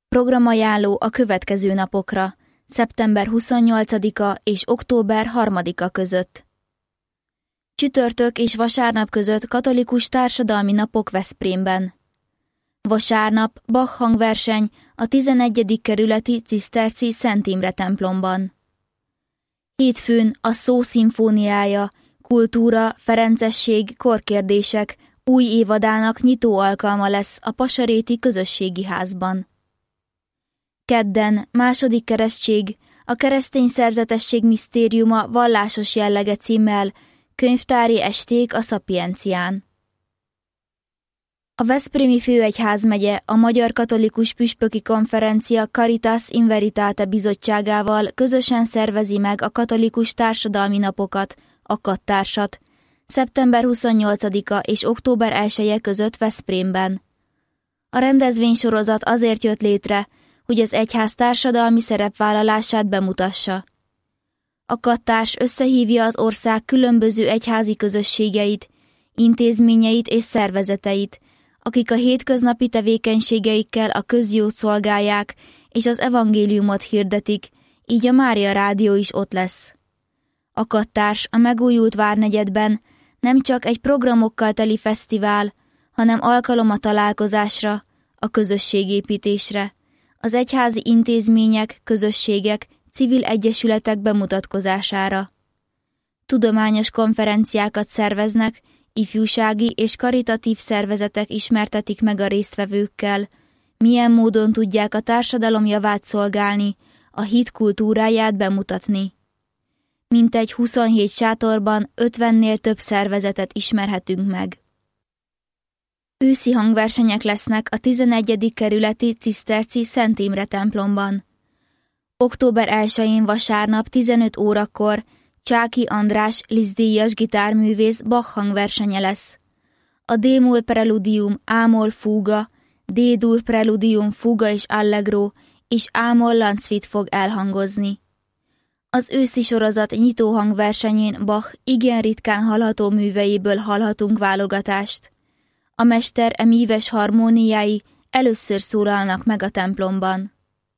Programajánló a következő napokra, szeptember 28-a és október 3-a között. Csütörtök és vasárnap között katolikus társadalmi napok Veszprémben. Vasárnap Bach hangverseny a 11. kerületi ciszterci Szent Imre templomban. Hétfőn a Szó szimfóniája, kultúra, ferencesség, korkérdések új évadának nyitó alkalma lesz a Pasaréti Közösségi Házban. Kedden második keresztség, a keresztény szerzetesség misztériuma vallásos jellege címmel könyvtári esték a Szapiencián. A Veszprémi Főegyházmegye a Magyar Katolikus Püspöki Konferencia Caritas in Veritate bizottságával közösen szervezi meg a katolikus társadalmi napokat, a kattársat, szeptember 28-a és október 1-e között Veszprémben. A rendezvénysorozat azért jött létre, hogy az egyház társadalmi szerepvállalását bemutassa. A kattárs összehívja az ország különböző egyházi közösségeit, intézményeit és szervezeteit, akik a hétköznapi tevékenységeikkel a közjót szolgálják és az evangéliumot hirdetik, így a Mária Rádió is ott lesz. A kattárs a megújult várnegyedben nem csak egy programokkal teli fesztivál, hanem alkalom a találkozásra, a közösségépítésre, az egyházi intézmények, közösségek, civil egyesületek bemutatkozására. Tudományos konferenciákat szerveznek, ifjúsági és karitatív szervezetek ismertetik meg a résztvevőkkel, milyen módon tudják a társadalom javát szolgálni, a hit kultúráját bemutatni. Mintegy 27 sátorban 50-nél több szervezetet ismerhetünk meg. Őszi hangversenyek lesznek a 11. kerületi ciszterci Szent Imre templomban. Október 1-én vasárnap 15 órakor Csáky András Liszt-díjas gitárművész Bach hangversenye lesz. A D-moll preludium, A-moll fúga, D-dur preludium, fúga és allegro és A-moll Landsuite fog elhangozni. Az őszi sorozat nyitó hangversenyén Bach igen ritkán hallható műveiből hallhatunk válogatást. A mester míves harmóniái először szólalnak meg a templomban.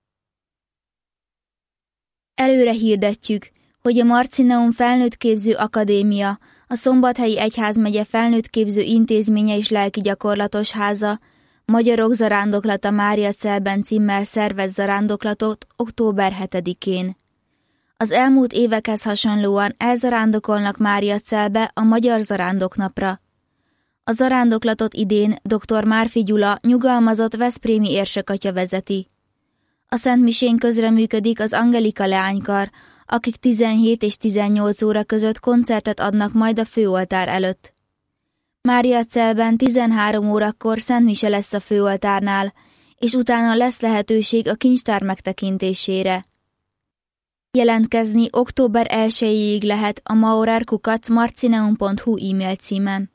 Előre hirdetjük, hogy a Marcineum Felnőttképző Akadémia, a Szombathelyi Egyházmegye Felnőttképző Intézménye és Lelkigyakorlatos Háza Magyarok zarándoklata Máriacelben címmel szervez zarándoklatot október 7-én. Az elmúlt évekhez hasonlóan elzarándokolnak Máriacelbe a Magyar Zarándoknapra. A zarándoklatot idén dr. Márfi Gyula nyugalmazott veszprémi érsekatya vezeti. A szentmisén közreműködik az Angelika leánykar, akik 17 és 18 óra között koncertet adnak majd a főoltár előtt. Máriacelben 13 órakor szentmise lesz a főoltárnál, és utána lesz lehetőség a kincstár megtekintésére. Jelentkezni október 1-ig lehet a maurer@marcineum.hu e-mail címen.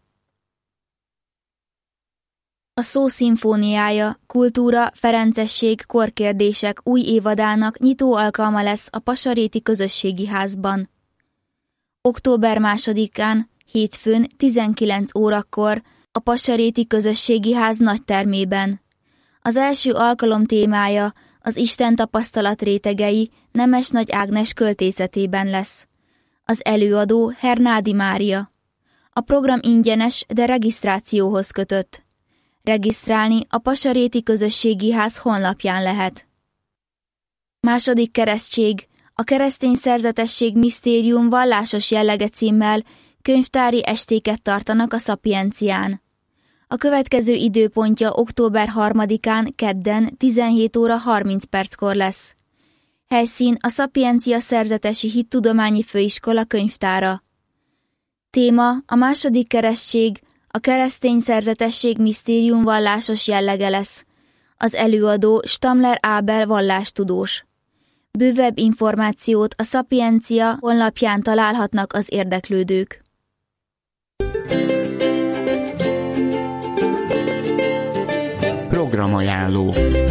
A Szó szimfóniája, kultúra, ferencesség, korkérdések új évadának nyitó alkalma lesz a Pasaréti Közösségi Házban. Október 2-án, hétfőn 19 órakor a Pasaréti Közösségi Ház nagytermében. Az első alkalom témája az Isten tapasztalat rétegei Nemes Nagy Ágnes költészetében lesz. Az előadó Hernádi Mária. A program ingyenes, de regisztrációhoz kötött. Regisztrálni a Pasaréti Közösségi Ház honlapján lehet. Második keresztség, a keresztény szerzetesség misztérium vallásos jellege címmel könyvtári estéket tartanak a Szapiencián. A következő időpontja október 3-án kedden 17 óra 30 perckor lesz. Helyszín a Szapiencia Szerzetesi Hittudományi Főiskola könyvtára. Téma a második keresztség, a keresztény szerzetesség misztérium vallásos jellege lesz. Az előadó Stamler Ábel vallástudós. Bővebb információt a Szapiencia honlapján találhatnak az érdeklődők. Programajánló.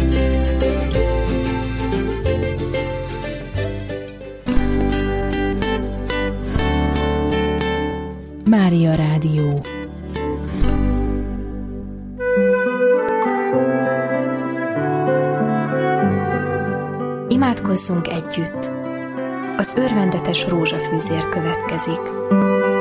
Mária Rádió. Imádkozzunk együtt! Az örvendetes rózsafűzér következik.